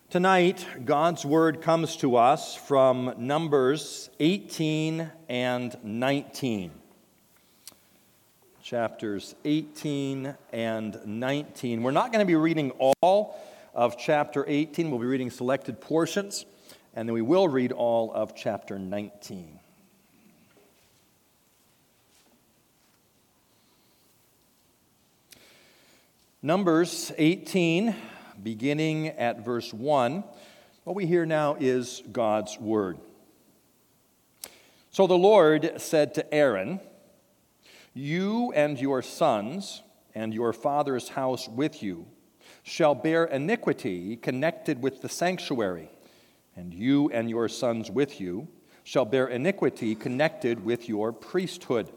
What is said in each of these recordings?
Tonight, God's Word comes to us from Numbers 18 and 19. Chapters 18 and 19. We're not going to be reading all of chapter 18. We'll be reading selected portions, and then we will read all of chapter 19. Numbers 18, beginning at verse 1, what we hear now is God's word. So the Lord said to Aaron, "You and your sons and your father's house with you shall bear iniquity connected with the sanctuary, and you and your sons with you shall bear iniquity connected with your priesthood.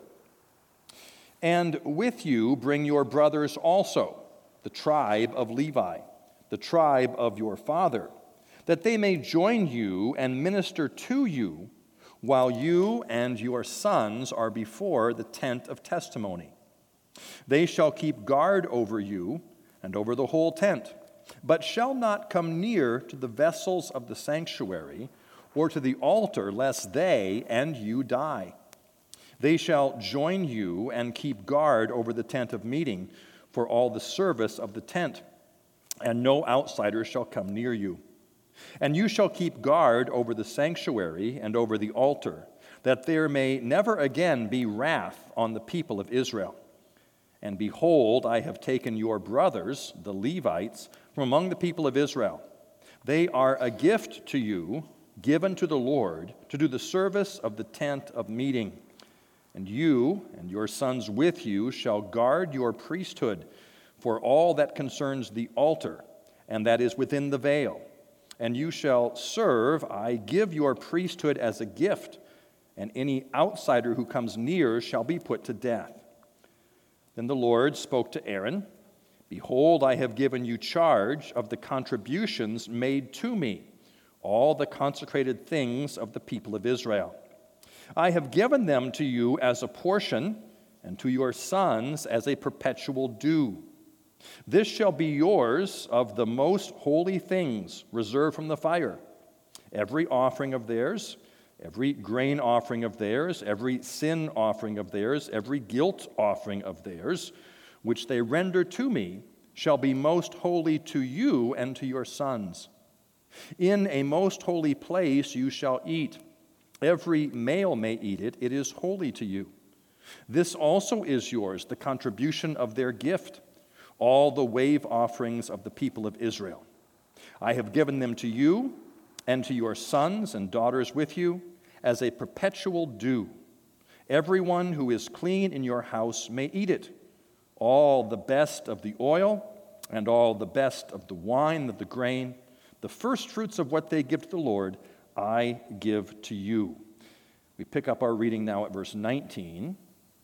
And with you bring your brothers also, the tribe of Levi, the tribe of your father, that they may join you and minister to you while you and your sons are before the tent of testimony. They shall keep guard over you and over the whole tent, but shall not come near to the vessels of the sanctuary or to the altar, lest they and you die. They shall join you and keep guard over the tent of meeting for all the service of the tent, and no outsider shall come near you. And you shall keep guard over the sanctuary and over the altar, that there may never again be wrath on the people of Israel. And behold, I have taken your brothers, the Levites, from among the people of Israel. They are a gift to you, given to the Lord, to do the service of the tent of meeting. And you and your sons with you shall guard your priesthood for all that concerns the altar, and that is within the veil. And you shall serve, I give your priesthood as a gift, and any outsider who comes near shall be put to death." Then the Lord spoke to Aaron, "Behold, I have given you charge of the contributions made to me, all the consecrated things of the people of Israel. I have given them to you as a portion, and to your sons as a perpetual due. This shall be yours of the most holy things reserved from the fire. Every offering of theirs, every grain offering of theirs, every sin offering of theirs, every guilt offering of theirs, which they render to me, shall be most holy to you and to your sons. In a most holy place you shall eat. Every male may eat it. It is holy to you. This also is yours, the contribution of their gift, all the wave offerings of the people of Israel. I have given them to you and to your sons and daughters with you as a perpetual due. Everyone who is clean in your house may eat it. All the best of the oil and all the best of the wine, of the grain, the first fruits of what they give to the Lord, I give to you." We pick up our reading now at verse 19.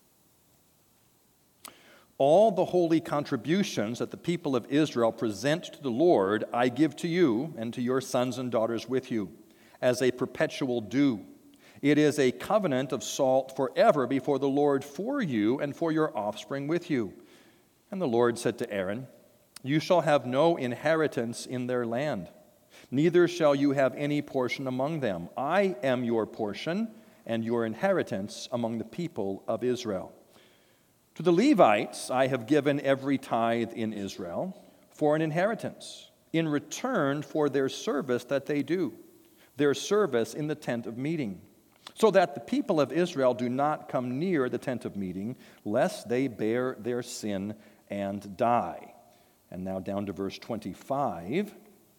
"All the holy contributions that the people of Israel present to the Lord, I give to you and to your sons and daughters with you, as a perpetual due. It is a covenant of salt forever before the Lord for you and for your offspring with you." And the Lord said to Aaron, "You shall have no inheritance in their land, neither shall you have any portion among them. I am your portion and your inheritance among the people of Israel. To the Levites I have given every tithe in Israel for an inheritance, in return for their service that they do, their service in the tent of meeting, so that the people of Israel do not come near the tent of meeting, lest they bear their sin and die." And now down to verse 25.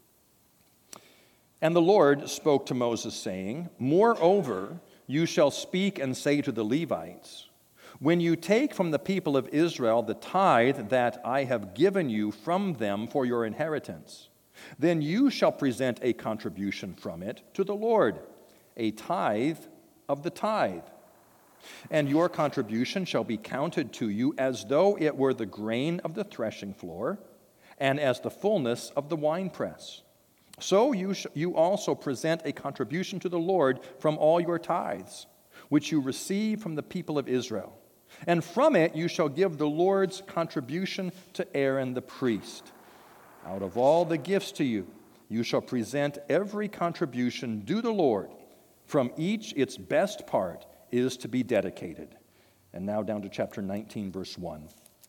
"And the Lord spoke to Moses, saying, Moreover, you shall speak and say to the Levites, when you take from the people of Israel the tithe that I have given you from them for your inheritance, then you shall present a contribution from it to the Lord, a tithe of the tithe. And your contribution shall be counted to you as though it were the grain of the threshing floor and as the fullness of the winepress. So you also present a contribution to the Lord from all your tithes, which you receive from the people of Israel. And from it you shall give the Lord's contribution to Aaron the priest. Out of all the gifts to you, you shall present every contribution due the Lord. From each its best part is to be dedicated. And now down to chapter 19, verse 1.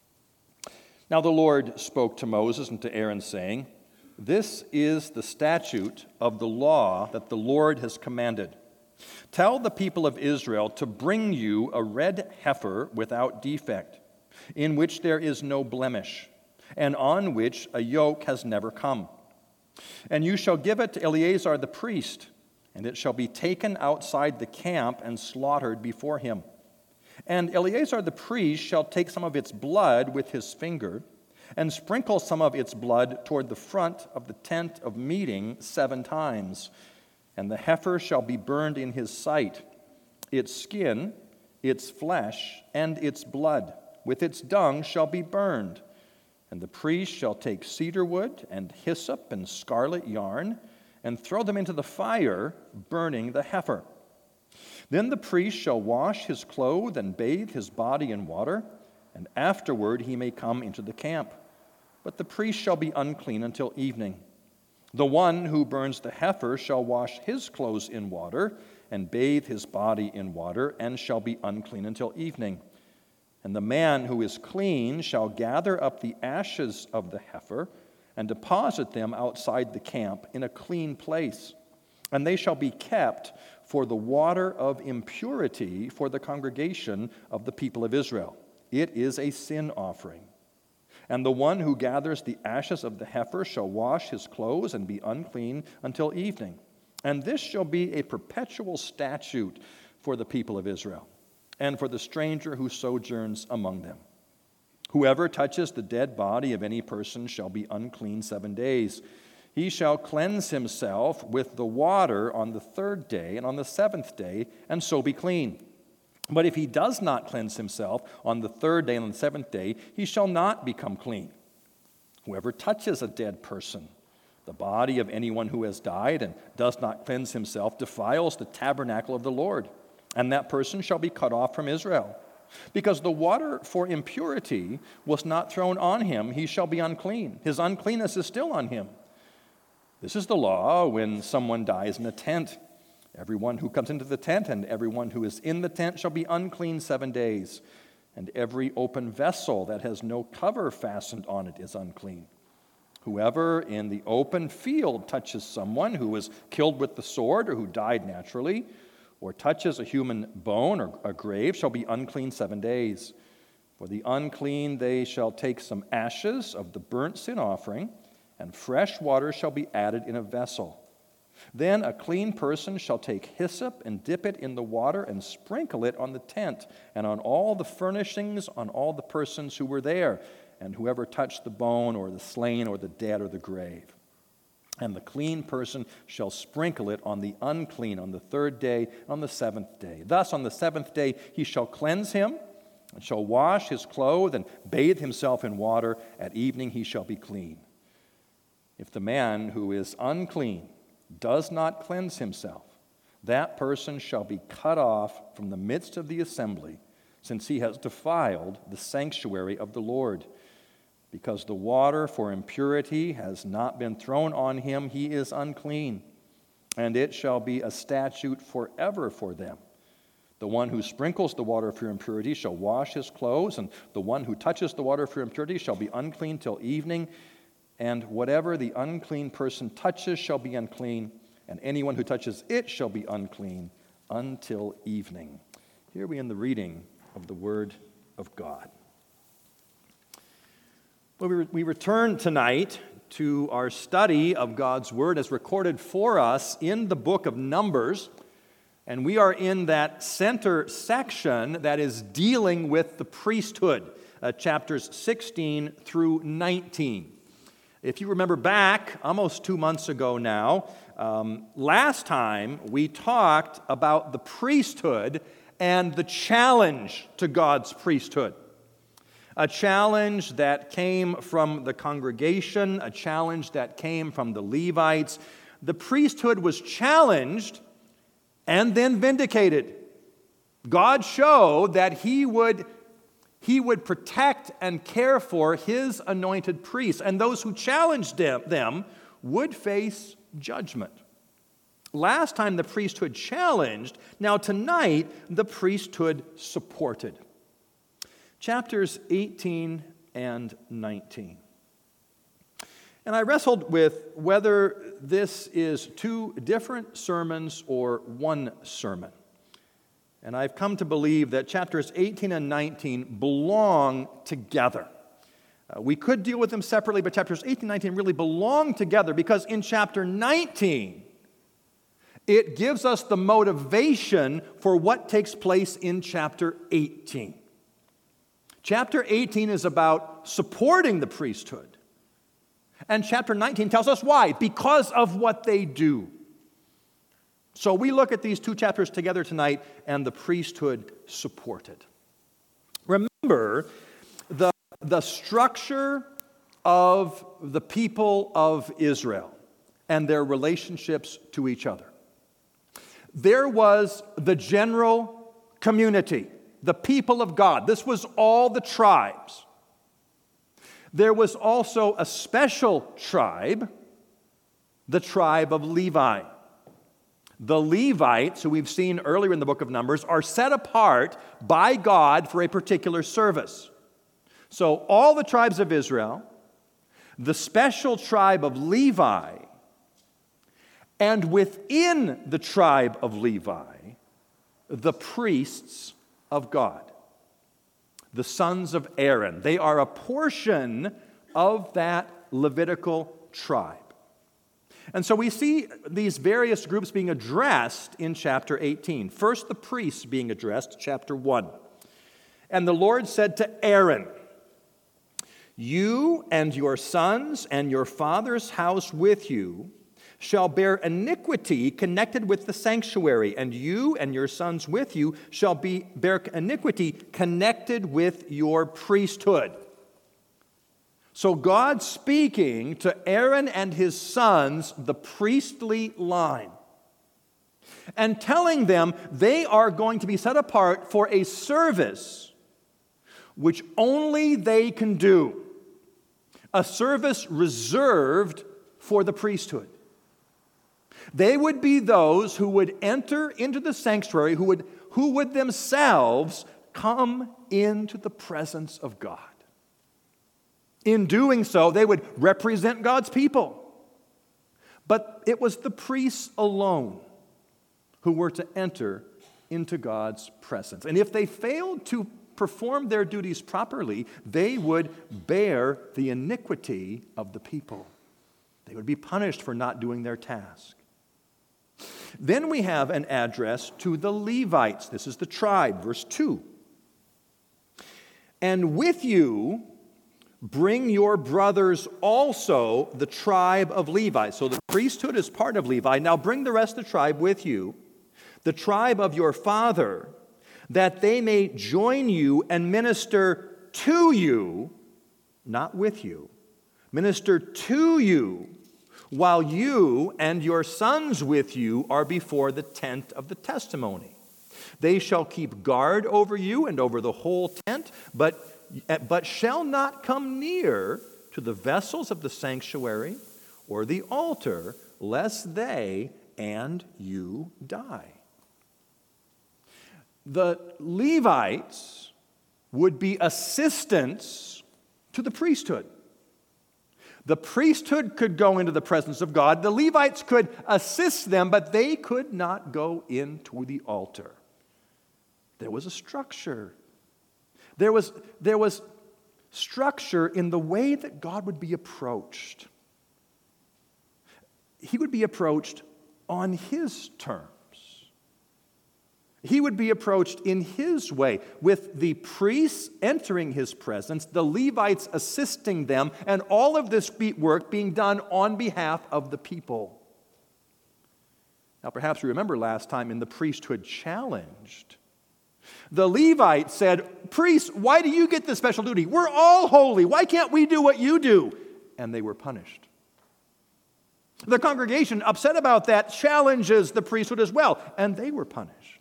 Now the Lord spoke to Moses and to Aaron, saying, This is the statute of the law that the Lord has commanded. Tell the people of Israel to bring you a red heifer without defect, in which there is no blemish, and on which a yoke has never come. And you shall give it to Eleazar the priest, and it shall be taken outside the camp and slaughtered before him. And Eleazar the priest shall take some of its blood with his finger, and sprinkle some of its blood toward the front of the tent of meeting 7 times. And the heifer shall be burned in his sight, its skin, its flesh, and its blood, with its dung shall be burned. And the priest shall take cedar wood and hyssop and scarlet yarn, and throw them into the fire, burning the heifer. Then the priest shall wash his clothes and bathe his body in water, and afterward he may come into the camp. But the priest shall be unclean until evening. The one who burns the heifer shall wash his clothes in water, and bathe his body in water, and shall be unclean until evening. And the man who is clean shall gather up the ashes of the heifer and deposit them outside the camp in a clean place. And they shall be kept for the water of impurity for the congregation of the people of Israel. It is a sin offering. And the one who gathers the ashes of the heifer shall wash his clothes and be unclean until evening. And this shall be a perpetual statute for the people of Israel, and for the stranger who sojourns among them. Whoever touches the dead body of any person shall be unclean 7 days. He shall cleanse himself with the water on the 3rd day and on the 7th day, and so be clean. But if he does not cleanse himself on the 3rd day and on the 7th day, he shall not become clean. Whoever touches a dead person, the body of anyone who has died, and does not cleanse himself, defiles the tabernacle of the Lord. And that person shall be cut off from Israel. Because the water for impurity was not thrown on him, he shall be unclean. His uncleanness is still on him. This is the law when someone dies in a tent. Everyone who comes into the tent and everyone who is in the tent shall be unclean 7 days. And every open vessel that has no cover fastened on it is unclean. Whoever in the open field touches someone who was killed with the sword or who died naturally, or touches a human bone or a grave, shall be unclean 7 days. For the unclean they shall take some ashes of the burnt sin offering, and fresh water shall be added in a vessel. Then a clean person shall take hyssop and dip it in the water and sprinkle it on the tent and on all the furnishings, on all the persons who were there, and whoever touched the bone or the slain or the dead or the grave. And the clean person shall sprinkle it on the unclean on the 3rd day, on the 7th day. Thus on the 7th day he shall cleanse him, and shall wash his clothes, and bathe himself in water. At evening he shall be clean. If the man who is unclean does not cleanse himself, that person shall be cut off from the midst of the assembly, since he has defiled the sanctuary of the Lord. Because the water for impurity has not been thrown on him, he is unclean, and it shall be a statute forever for them. The one who sprinkles the water for impurity shall wash his clothes, and the one who touches the water for impurity shall be unclean till evening. And whatever the unclean person touches shall be unclean, and anyone who touches it shall be unclean until evening. Here we end the reading of the Word of God. Well, we return tonight to our study of God's Word as recorded for us in the book of Numbers, and we are in that center section that is dealing with the priesthood, chapters 16 through 19. If you remember back almost 2 months ago now, last time we talked about the priesthood and the challenge to God's priesthood. A challenge that came from the congregation, a challenge that came from the Levites. The priesthood was challenged and then vindicated. God showed that He would protect and care for His anointed priests, and those who challenged them would face judgment. Last time the priesthood challenged, now tonight the priesthood supported. Chapters 18 and 19. And I wrestled with whether this is two different sermons or one sermon. And I've come to believe that chapters 18 and 19 belong together. We could deal with them separately, but chapters 18 and 19 really belong together because in chapter 19, it gives us the motivation for what takes place in chapter 18. Chapter 18 is about supporting the priesthood. And chapter 19 tells us why. Because of what they do. So we look at these two chapters together tonight, and the priesthood supported. Remember the structure of the people of Israel and their relationships to each other. There was the general community, the people of God. This was all the tribes. There was also a special tribe, the tribe of Levi. The Levites, who we've seen earlier in the book of Numbers, are set apart by God for a particular service. So all the tribes of Israel, the special tribe of Levi, and within the tribe of Levi, the priests of God, the sons of Aaron. They are a portion of that Levitical tribe. And so we see these various groups being addressed in chapter 18. First, the priests being addressed, chapter 1. And the Lord said to Aaron, "You and your sons and your father's house with you shall bear iniquity connected with the sanctuary, and you and your sons with you shall bear iniquity connected with your priesthood." So God speaking to Aaron and his sons, the priestly line, and telling them they are going to be set apart for a service which only they can do, a service reserved for the priesthood. They would be those who would enter into the sanctuary, who would themselves come into the presence of God. In doing so, they would represent God's people. But it was the priests alone who were to enter into God's presence. And if they failed to perform their duties properly, they would bear the iniquity of the people. They would be punished for not doing their task. Then we have an address to the Levites. This is the tribe, verse 2. "And with you bring your brothers also, the tribe of Levi." So the priesthood is part of Levi. Now bring the rest of the tribe with you, the tribe of your father, that they may join you and minister to you, not with you, minister to you, while you and your sons with you are before the tent of the testimony. They shall keep guard over you and over the whole tent, but shall not come near to the vessels of the sanctuary or the altar, lest they and you die. The Levites would be assistants to the priesthood. The priesthood could go into the presence of God. The Levites could assist them, but they could not go into the altar. There was a structure. There was structure in the way that God would be approached. He would be approached on His terms. He would be approached in His way, with the priests entering His presence, the Levites assisting them, and all of this work being done on behalf of the people. Now, perhaps you remember last time in the priesthood challenged, the Levites said, "Priests, why do you get this special duty? We're all holy. Why can't we do what you do?" And they were punished. The congregation, upset about that, challenges the priesthood as well, and they were punished.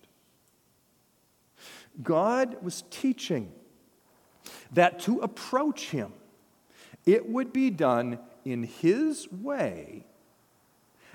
God was teaching that to approach Him, it would be done in His way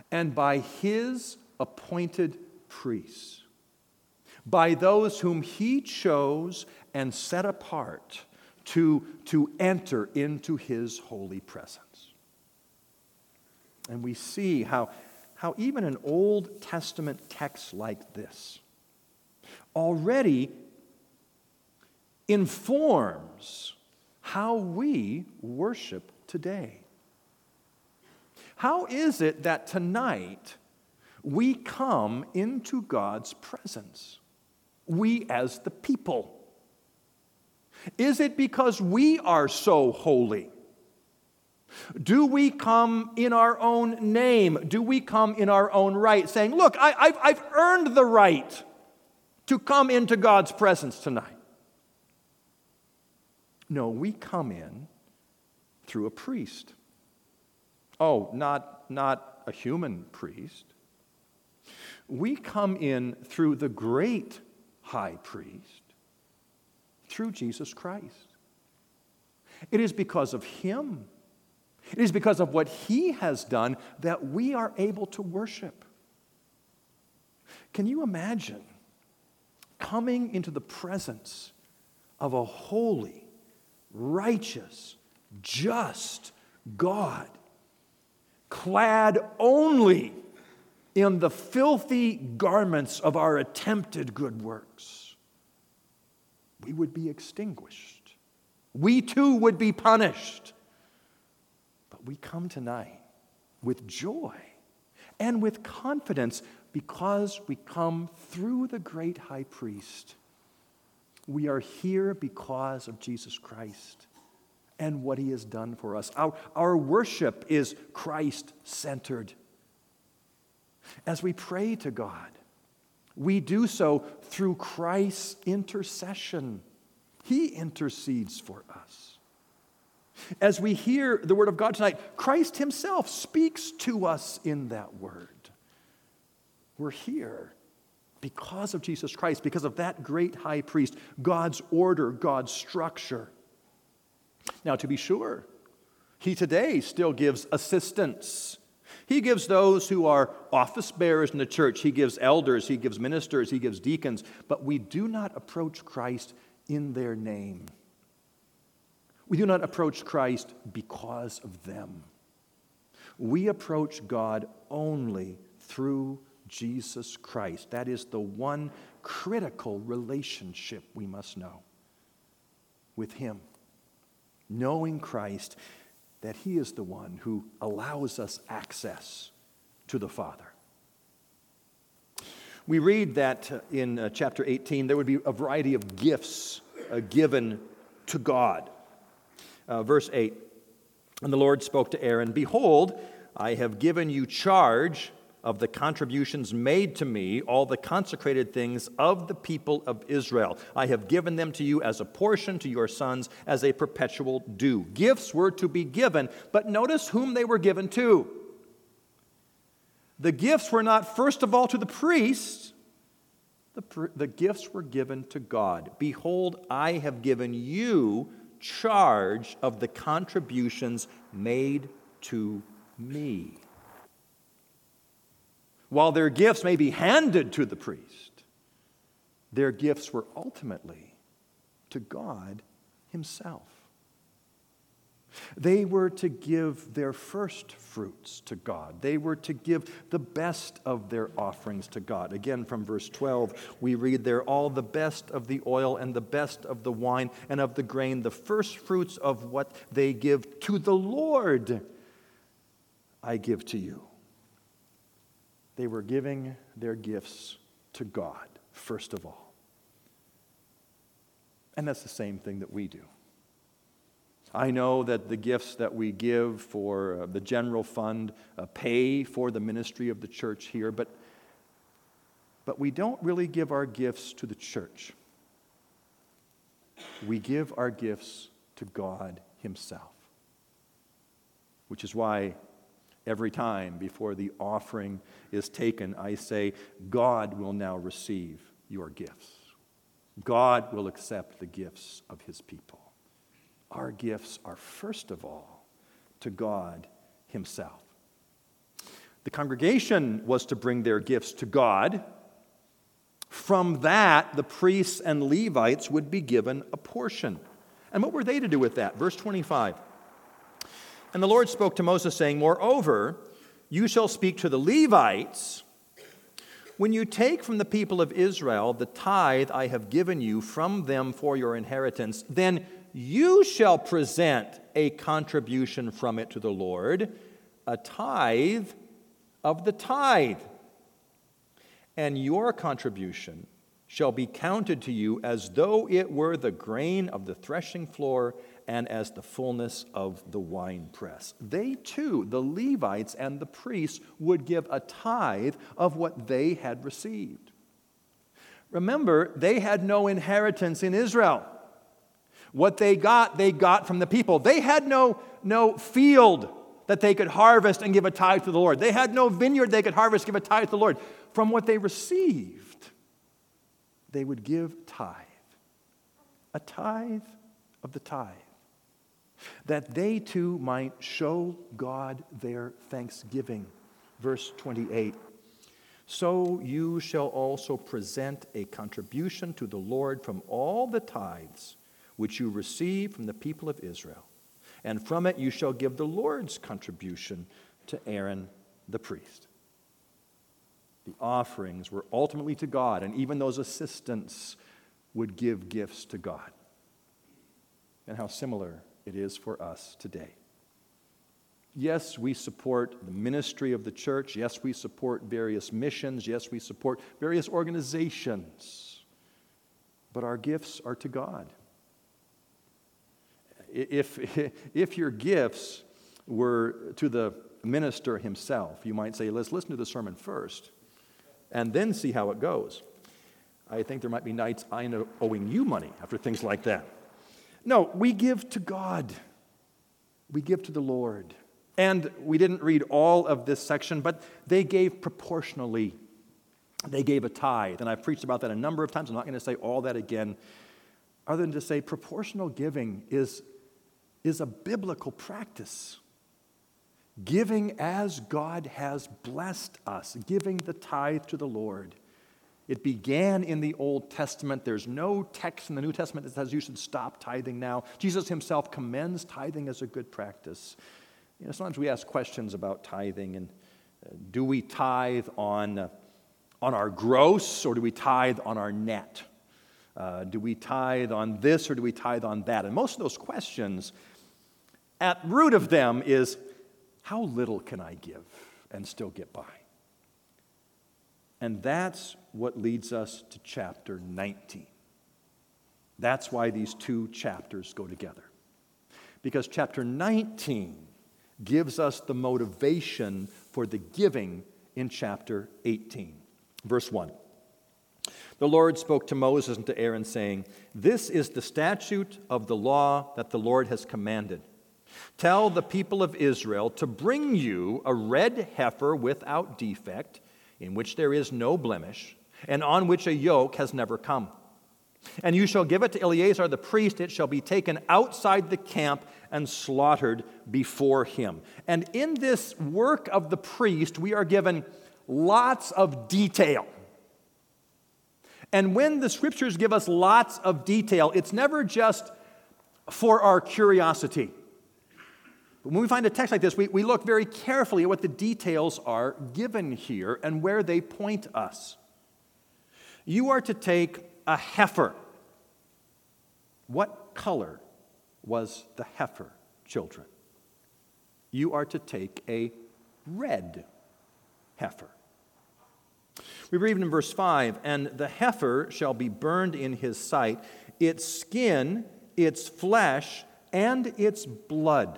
and by his appointed priests, by those whom he chose and set apart to enter into his holy presence. And we see how even an Old Testament text like this already informs how we worship today. How is it that tonight we come into God's presence? We as the people. Is it because we are so holy? Do we come in our own name? Do we come in our own right, saying, look, I've earned the right to come into God's presence tonight? No, we come in through a priest. Oh, not a human priest. We come in through the great high priest, through Jesus Christ. It is because of him, it is because of what he has done that we are able to worship. Can you imagine coming into the presence of a holy, righteous, just God, clad only in the filthy garments of our attempted good works? We would be extinguished. We too would be punished. But we come tonight with joy and with confidence because we come through the great high priest. We are here because of Jesus Christ and what he has done for us. Our worship is Christ-centered. As we pray to God, we do so through Christ's intercession. He intercedes for us. As we hear the word of God tonight, Christ himself speaks to us in that word. We're here because of Jesus Christ, because of that great high priest, God's order, God's structure. Now, to be sure, he today still gives assistance. He gives those who are office bearers in the church. He gives elders, he gives ministers, he gives deacons. But we do not approach Christ in their name. We do not approach Christ because of them. We approach God only through Jesus Christ. That is the one critical relationship we must know with him. Knowing Christ, that he is the one who allows us access to the Father. We read that in chapter 18, there would be a variety of gifts given to God. Verse 8, and the Lord spoke to Aaron, behold, I have given you charge of the contributions made to me, all the consecrated things of the people of Israel. I have given them to you as a portion to your sons, as a perpetual due. Gifts were to be given, but notice whom they were given to. The gifts were not first of all to the priests. The gifts were given to God. Behold, I have given you charge of the contributions made to me. While their gifts may be handed to the priest, their gifts were ultimately to God himself. They were to give their first fruits to God. They were to give the best of their offerings to God. Again, from verse 12, we read there, all the best of the oil and the best of the wine and of the grain, the first fruits of what they give to the Lord, I give to you. They were giving their gifts to God, first of all. And that's the same thing that we do. I know that the gifts that we give for the general fund pay for the ministry of the church here, but we don't really give our gifts to the church. We give our gifts to God himself, which is why every time before the offering is taken, I say, God will now receive your gifts. God will accept the gifts of his people. Our gifts are first of all to God himself. The congregation was to bring their gifts to God. From that, the priests and Levites would be given a portion. And what were they to do with that? Verse 25. And the Lord spoke to Moses, saying, Moreover, you shall speak to the Levites, when you take from the people of Israel the tithe I have given you from them for your inheritance, then you shall present a contribution from it to the Lord, a tithe of the tithe. And your contribution shall be counted to you as though it were the grain of the threshing floor and as the fullness of the winepress. They too, the Levites and the priests, would give a tithe of what they had received. Remember, they had no inheritance in Israel. What they got from the people. They had no field that they could harvest and give a tithe to the Lord. They had no vineyard they could harvest, give a tithe to the Lord. From what they received, they would give tithe. A tithe of the tithe. That they too might show God their thanksgiving. Verse 28. So you shall also present a contribution to the Lord from all the tithes which you receive from the people of Israel. And from it you shall give the Lord's contribution to Aaron the priest. The offerings were ultimately to God, and even those assistants would give gifts to God. And how similar it is for us today. Yes, we support the ministry of the church. Yes, we support various missions. Yes, we support various organizations. But our gifts are to God. If your gifts were to the minister himself, you might say, let's listen to the sermon first and then see how it goes. I think there might be nights I end up owing you money after things like that. No, we give to God. We give to the Lord. And we didn't read all of this section, but they gave proportionally. They gave a tithe. And I've preached about that a number of times. I'm not going to say all that again, other than to say proportional giving is a biblical practice. Giving as God has blessed us, giving the tithe to the Lord. It began in the Old Testament. There's no text in the New Testament that says you should stop tithing now. Jesus himself commends tithing as a good practice. Sometimes we ask questions about tithing, and do we tithe on our gross, or do we tithe on our net? Do we tithe on this, or do we tithe on that? And most of those questions, at root of them is, how little can I give and still get by? And that's what leads us to chapter 19. That's why these two chapters go together. Because chapter 19 gives us the motivation for the giving in chapter 18. Verse 1. The Lord spoke to Moses and to Aaron, saying, This is the statute of the law that the Lord has commanded. Tell the people of Israel to bring you a red heifer without defect, in which there is no blemish, and on which a yoke has never come. And you shall give it to Eleazar the priest. It shall be taken outside the camp and slaughtered before him. And in this work of the priest, we are given lots of detail. And when the scriptures give us lots of detail, it's never just for our curiosity. But when we find a text like this, we look very carefully at what the details are given here and where they point us. You are to take a heifer. What color was the heifer, children? You are to take a red heifer. We read in verse 5, And the heifer shall be burned in his sight, its skin, its flesh, and its blood.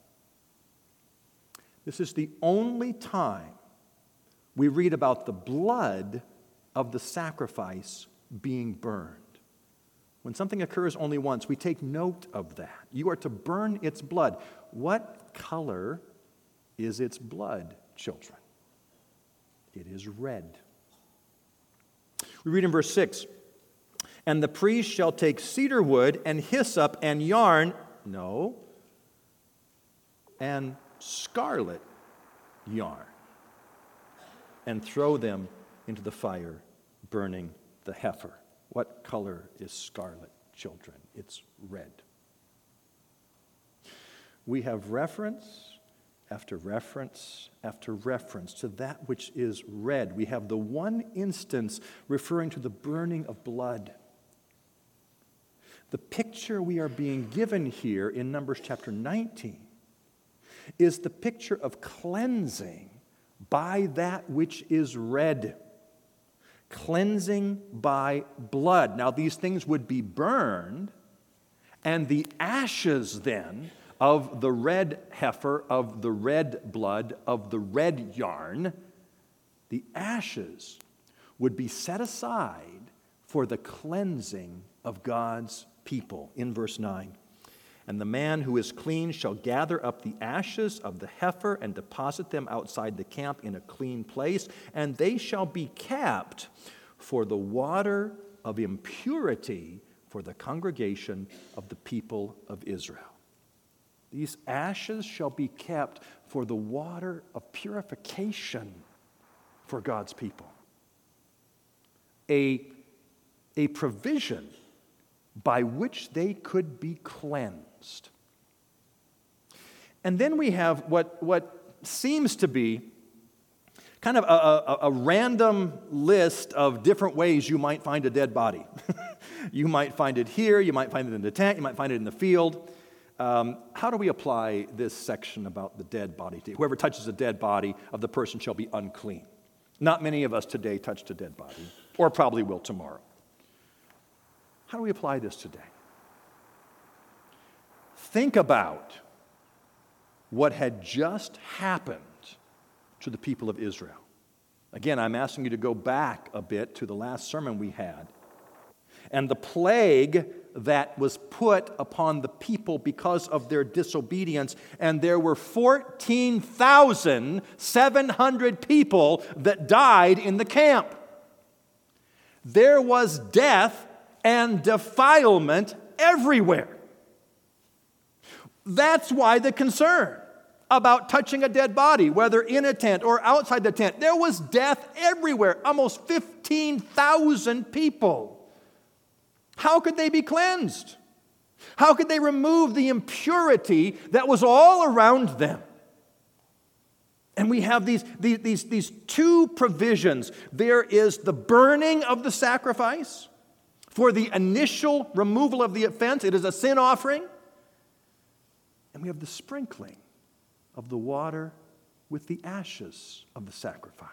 This is the only time we read about the blood of the sacrifice being burned. When something occurs only once, we take note of that. You are to burn its blood. What color is its blood, children? It is red. We read in verse 6, And the priest shall take cedar wood and hyssop and yarn, and scarlet yarn. and throw them into the fire, burning the heifer. What color is scarlet, children? It's red. We have reference after reference after reference to that which is red. We have the one instance referring to the burning of blood. The picture we are being given here in Numbers chapter 19 is the picture of cleansing by that which is red. Cleansing by blood. Now, these things would be burned, and the ashes then of the red heifer, of the red blood, of the red yarn, the ashes would be set aside for the cleansing of God's people. In verse 9, and the man who is clean shall gather up the ashes of the heifer and deposit them outside the camp in a clean place, and they shall be kept for the water of impurity for the congregation of the people of Israel. These ashes shall be kept for the water of purification for God's people. A provision by which they could be cleansed. And then we have what seems to be kind of a random list of different ways you might find a dead body. You might find it here, you might find it in the tent, you might find it in the field. How do we apply this section about the dead body? Whoever touches a dead body of the person shall be unclean. Not many of us today touched a dead body, or probably will tomorrow. How do we apply this today? Think about what had just happened to the people of Israel. Again, I'm asking you to go back a bit to the last sermon we had. And the plague that was put upon the people because of their disobedience, and there were 14,700 people that died in the camp. There was death and defilement everywhere. That's why the concern about touching a dead body, whether in a tent or outside the tent. There was death everywhere, almost 15,000 people. How could they be cleansed? How could they remove the impurity that was all around them? And we have these two provisions. There is the burning of the sacrifice for the initial removal of the offense. It is a sin offering. And we have the sprinkling of the water with the ashes of the sacrifice.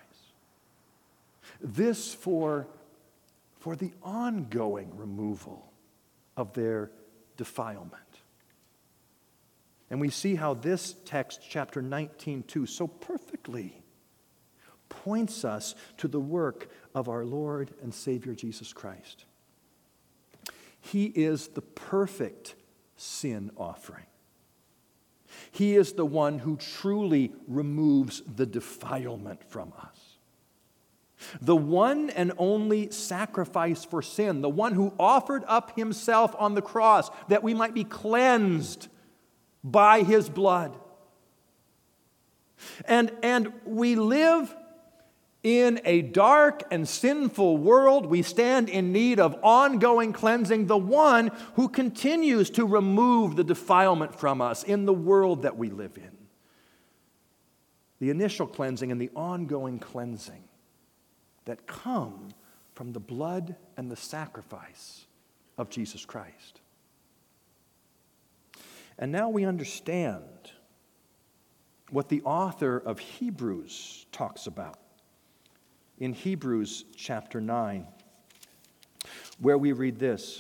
This for the ongoing removal of their defilement. And we see how this text, chapter 19:2, so perfectly points us to the work of our Lord and Savior Jesus Christ. He is the perfect sin offering. He is the one who truly removes the defilement from us. The one and only sacrifice for sin, the one who offered up himself on the cross that we might be cleansed by his blood. And we live in a dark and sinful world. We stand in need of ongoing cleansing, the one who continues to remove the defilement from us in the world that we live in. The initial cleansing and the ongoing cleansing that come from the blood and the sacrifice of Jesus Christ. And now we understand what the author of Hebrews talks about in Hebrews chapter 9, where we read this: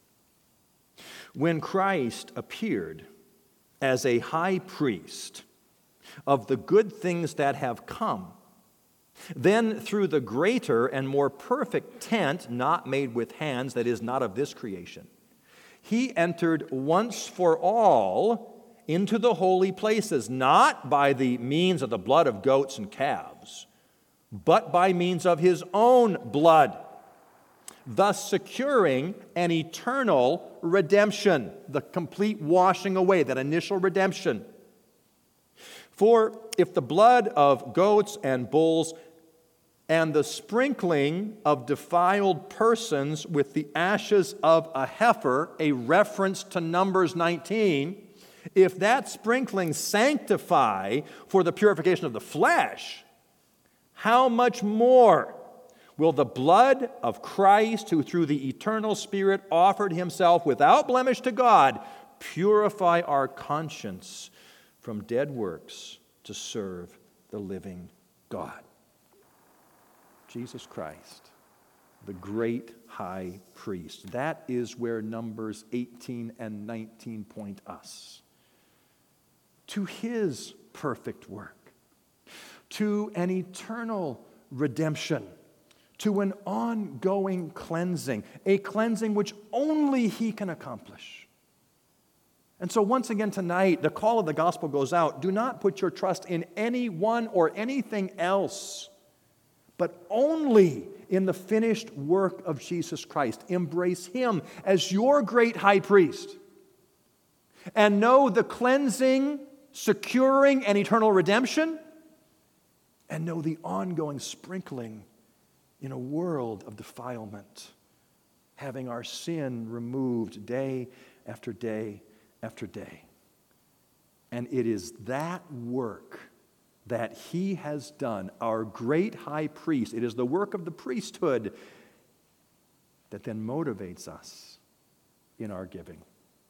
when Christ appeared as a high priest of the good things that have come, then through the greater and more perfect tent, not made with hands, that is, not of this creation, he entered once for all into the holy places, not by the means of the blood of goats and calves, but by means of his own blood, thus securing an eternal redemption, the complete washing away, that initial redemption. For if the blood of goats and bulls and the sprinkling of defiled persons with the ashes of a heifer, a reference to Numbers 19, if that sprinkling sanctify for the purification of the flesh, how much more will the blood of Christ, who through the eternal Spirit offered himself without blemish to God, purify our conscience from dead works to serve the living God? Jesus Christ, the great high priest. That is where Numbers 18 and 19 point us. To his perfect work, to an eternal redemption, to an ongoing cleansing, a cleansing which only he can accomplish. And so once again tonight, the call of the gospel goes out. Do not put your trust in anyone or anything else, but only in the finished work of Jesus Christ. Embrace him as your great high priest. And know the cleansing, securing, and eternal redemption. And know the ongoing sprinkling in a world of defilement, having our sin removed day after day after day. And it is that work that he has done, our great high priest. It is the work of the priesthood that then motivates us in our giving.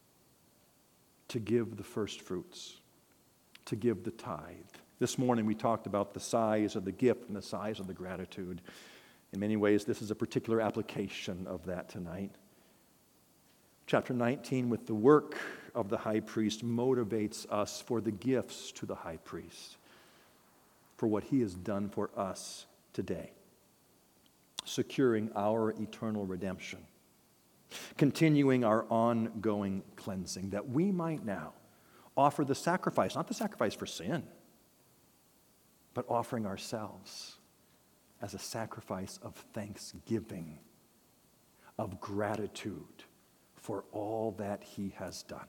To give the first fruits, to give the tithe. This morning we talked about the size of the gift and the size of the gratitude. In many ways, this is a particular application of that tonight. Chapter 19, with the work of the high priest, motivates us for the gifts to the high priest, for what he has done for us today, securing our eternal redemption, continuing our ongoing cleansing, that we might now offer the sacrifice, not the sacrifice for sin, but offering ourselves as a sacrifice of thanksgiving, of gratitude for all that he has done.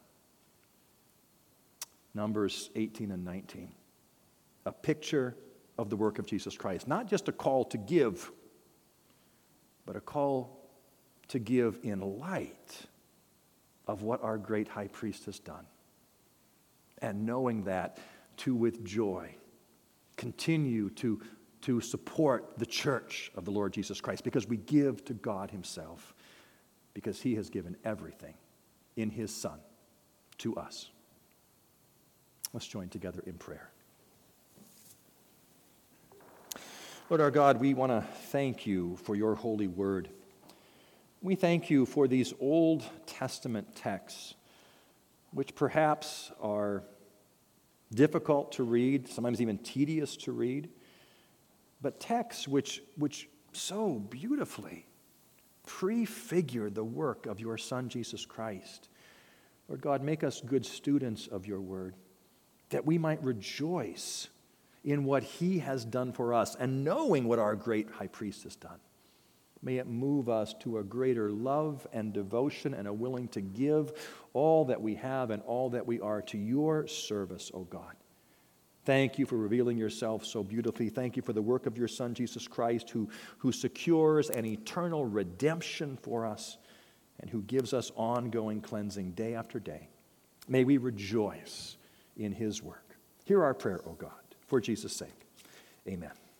Numbers 18 and 19, a picture of the work of Jesus Christ. Not just a call to give, but a call to give in light of what our great high priest has done. And knowing that, to with joy continue to support the church of the Lord Jesus Christ, because we give to God himself, because he has given everything in his Son to us. Let's join together in prayer. Lord our God, we want to thank you for your holy word. We thank you for these Old Testament texts, which perhaps are difficult to read, sometimes even tedious to read, but texts which so beautifully prefigure the work of your Son, Jesus Christ. Lord God, make us good students of your word, that we might rejoice in what he has done for us, and knowing what our great high priest has done. May it move us to a greater love and devotion and a willing to give all that we have and all that we are to your service, O God. Thank you for revealing yourself so beautifully. Thank you for the work of your Son, Jesus Christ, who secures an eternal redemption for us and who gives us ongoing cleansing day after day. May we rejoice in his work. Hear our prayer, O God, for Jesus' sake. Amen.